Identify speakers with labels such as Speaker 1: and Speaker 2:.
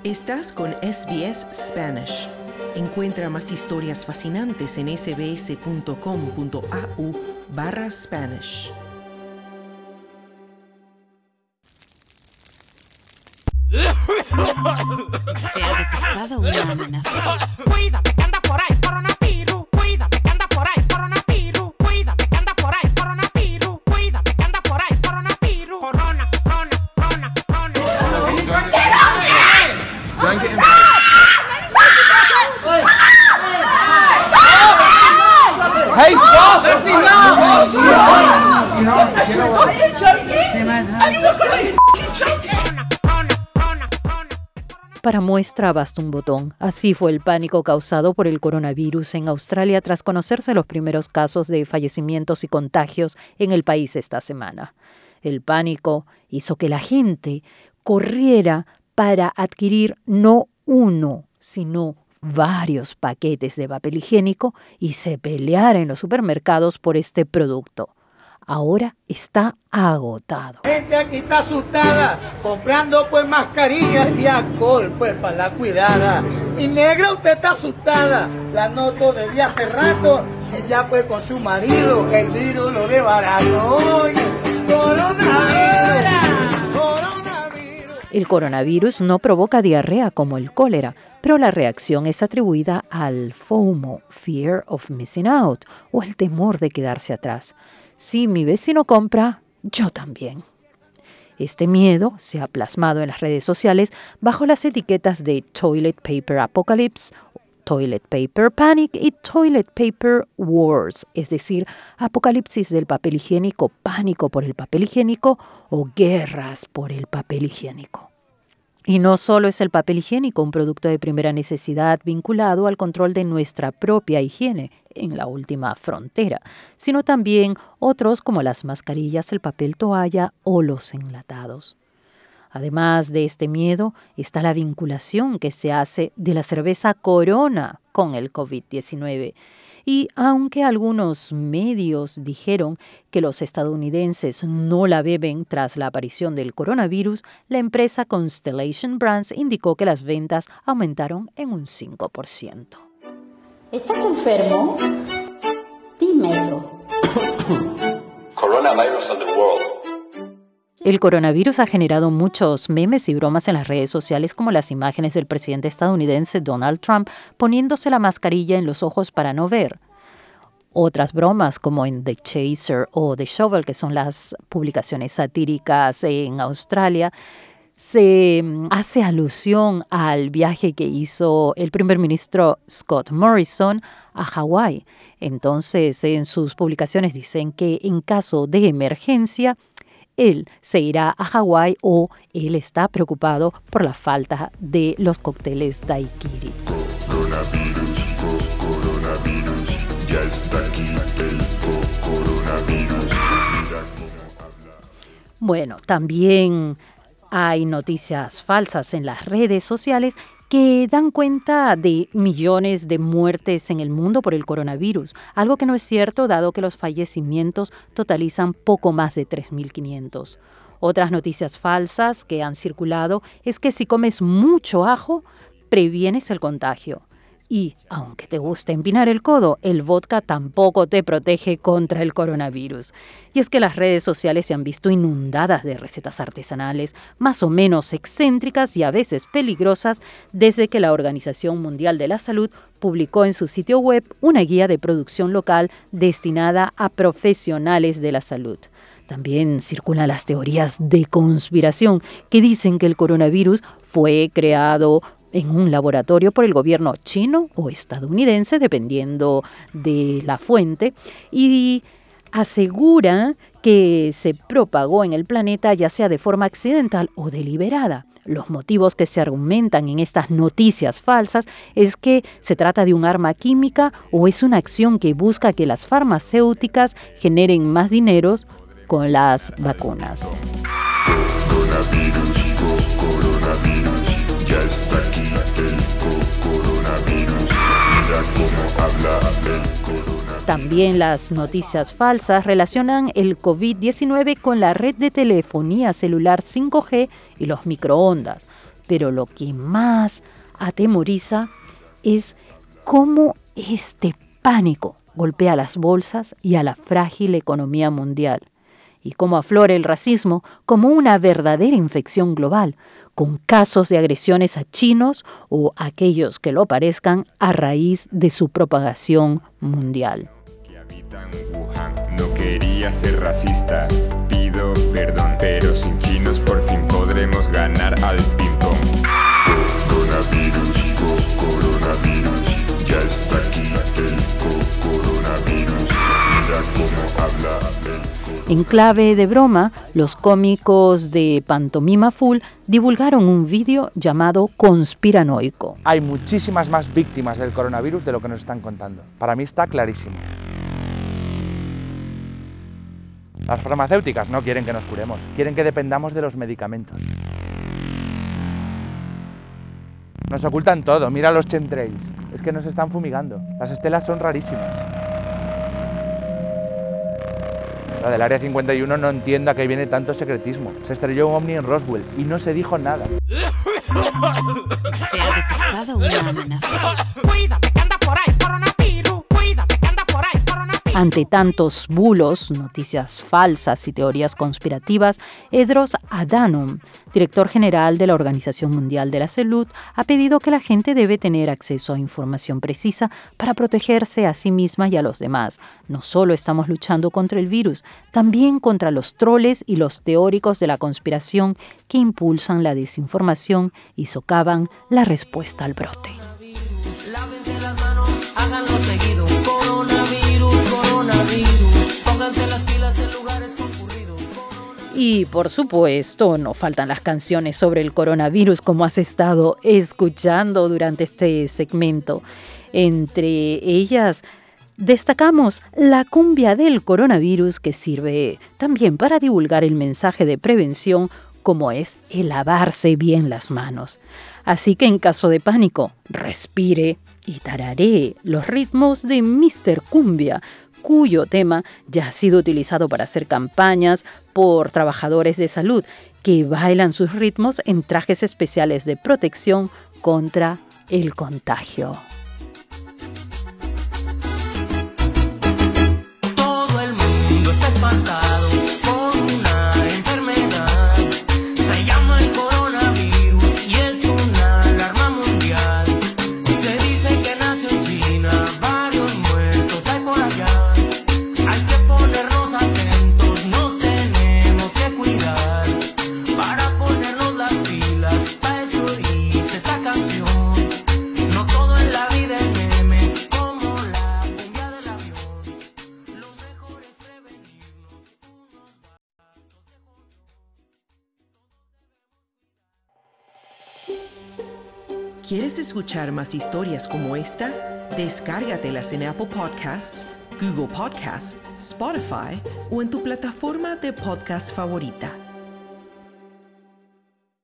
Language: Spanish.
Speaker 1: Estás con SBS Spanish. Encuentra más historias fascinantes en sbs.com.au/Spanish.
Speaker 2: Se ha detectado una amenaza.
Speaker 3: Cuídate que anda por ahí coronavirus. Cuídate que anda por ahí coronavirus. Cuídate que anda por ahí coronavirus. Cuídate que anda por ahí coronavirus. Corona.
Speaker 4: Hey, stop! That's enough!
Speaker 5: Para muestra basta un botón. Así fue el pánico causado por el coronavirus en Australia tras conocerse los primeros casos de fallecimientos y contagios en el país esta semana. El pánico hizo que la gente corriera para adquirir no uno, sino varios paquetes de papel higiénico y se peleara en los supermercados por este producto. Ahora está agotado.
Speaker 6: Gente aquí está asustada, comprando pues mascarillas y alcohol pues para la cuidada. Mi negra, usted está asustada, la noto desde hace rato, si ya pues con su marido el virus lo de barato. Oye, coronavirus.
Speaker 5: El coronavirus no provoca diarrea como el cólera, pero la reacción es atribuida al FOMO, Fear of Missing Out, o el temor de quedarse atrás. Si mi vecino compra, yo también. Este miedo se ha plasmado en las redes sociales bajo las etiquetas de Toilet Paper Apocalypse, Toilet Paper Panic y Toilet Paper Wars, es decir, apocalipsis del papel higiénico, pánico por el papel higiénico o guerras por el papel higiénico. Y no solo es el papel higiénico un producto de primera necesidad vinculado al control de nuestra propia higiene en la última frontera, sino también otros como las mascarillas, el papel toalla o los enlatados. Además de este miedo, está la vinculación que se hace de la cerveza Corona con el COVID-19. Y aunque algunos medios dijeron que los estadounidenses no la beben tras la aparición del coronavirus, la empresa Constellation Brands indicó que las ventas aumentaron en un 5%.
Speaker 7: ¿Estás enfermo? Dímelo.
Speaker 8: Coronavirus on the world.
Speaker 5: El coronavirus ha generado muchos memes y bromas en las redes sociales, como las imágenes del presidente estadounidense Donald Trump poniéndose la mascarilla en los ojos para no ver. Otras bromas, como en The Chaser o The Shovel, que son las publicaciones satíricas en Australia, se hace alusión al viaje que hizo el primer ministro Scott Morrison a Hawái. Entonces, en sus publicaciones dicen que en caso de emergencia, él se irá a Hawái o él está preocupado por la falta de los cócteles daiquiri.
Speaker 9: Coronavirus, ya está aquí el coronavirus.
Speaker 5: Bueno, también hay noticias falsas en las redes sociales que dan cuenta de millones de muertes en el mundo por el coronavirus, algo que no es cierto dado que los fallecimientos totalizan poco más de 3.500. Otras noticias falsas que han circulado es que si comes mucho ajo, previenes el contagio. Y, aunque te guste empinar el codo, el vodka tampoco te protege contra el coronavirus. Y es que las redes sociales se han visto inundadas de recetas artesanales, más o menos excéntricas y a veces peligrosas, desde que la Organización Mundial de la Salud publicó en su sitio web una guía de producción local destinada a profesionales de la salud. También circulan las teorías de conspiración que dicen que el coronavirus fue creado en un laboratorio por el gobierno chino o estadounidense, dependiendo de la fuente, y asegura que se propagó en el planeta ya sea de forma accidental o deliberada. Los motivos que se argumentan en estas noticias falsas es que se trata de un arma química o es una acción que busca que las farmacéuticas generen más dinero con las vacunas.
Speaker 9: Coronavirus, ya está aquí el coronavirus. Mira cómo habla el coronavirus.
Speaker 5: También las noticias falsas relacionan el COVID-19 con la red de telefonía celular 5G y los microondas. Pero lo que más atemoriza es cómo este pánico golpea a las bolsas y a la frágil economía mundial, y cómo aflora el racismo como una verdadera infección global, con casos de agresiones a chinos o aquellos que lo parezcan a raíz de su propagación mundial.
Speaker 9: Que habitan Wuhan. No quería ser racista, pido perdón, pero sin chinos por fin podremos ganar al ping-pong. Coronavirus, ya está aquí el coronavirus. Mira cómo habla el coronavirus.
Speaker 5: En clave de broma, los cómicos de Pantomima Full divulgaron un vídeo llamado Conspiranoico.
Speaker 4: Hay muchísimas más víctimas del coronavirus de lo que nos están contando. Para mí está clarísimo. Las farmacéuticas no quieren que nos curemos, quieren que dependamos de los medicamentos. Nos ocultan todo, mira los chemtrails, es que nos están fumigando, las estelas son rarísimas. La del Área 51 no entiendo a qué viene tanto secretismo. Se estrelló un ovni en Roswell y no se dijo nada.
Speaker 2: Se ha detectado una amenaza.
Speaker 3: Cuídate que anda por ahí, coronavirus. Cuídate que anda por ahí, coronavirus.
Speaker 5: Ante tantos bulos, noticias falsas y teorías conspirativas, Tedros Adhanom, director general de la Organización Mundial de la Salud, ha pedido que la gente debe tener acceso a información precisa para protegerse a sí misma y a los demás. No solo estamos luchando contra el virus, también contra los troles y los teóricos de la conspiración que impulsan la desinformación y socavan la respuesta al brote.
Speaker 8: Lávense las manos, háganlo seguido. Coronavirus, coronavirus. Pónganse las pilas en lugares concurridos.
Speaker 5: Y por supuesto, no faltan las canciones sobre el coronavirus como has estado escuchando durante este segmento. Entre ellas, destacamos la cumbia del coronavirus, que sirve también para divulgar el mensaje de prevención, como es el lavarse bien las manos. Así que en caso de pánico, respire y tararee los ritmos de Mr. Cumbia, cuyo tema ya ha sido utilizado para hacer campañas por trabajadores de salud que bailan sus ritmos en trajes especiales de protección contra el contagio.
Speaker 8: Todo el mundo está espantado con una enfermedad. Se llama el coronavirus y es una alarma mundial. Se dice que nació en China, varios muertos hay por allá. Hay que ponernos atentos, nos tenemos que cuidar. Para ponernos las pilas, para eso dice esta canción. No todo en la vida es meme, como la cumbia del avión. Lo mejor es prevenirnos unos vasos de jodión.
Speaker 1: ¿Quieres escuchar más historias como esta? Descárgatelas en Apple Podcasts, Google Podcasts, Spotify o en tu plataforma de podcast favorita.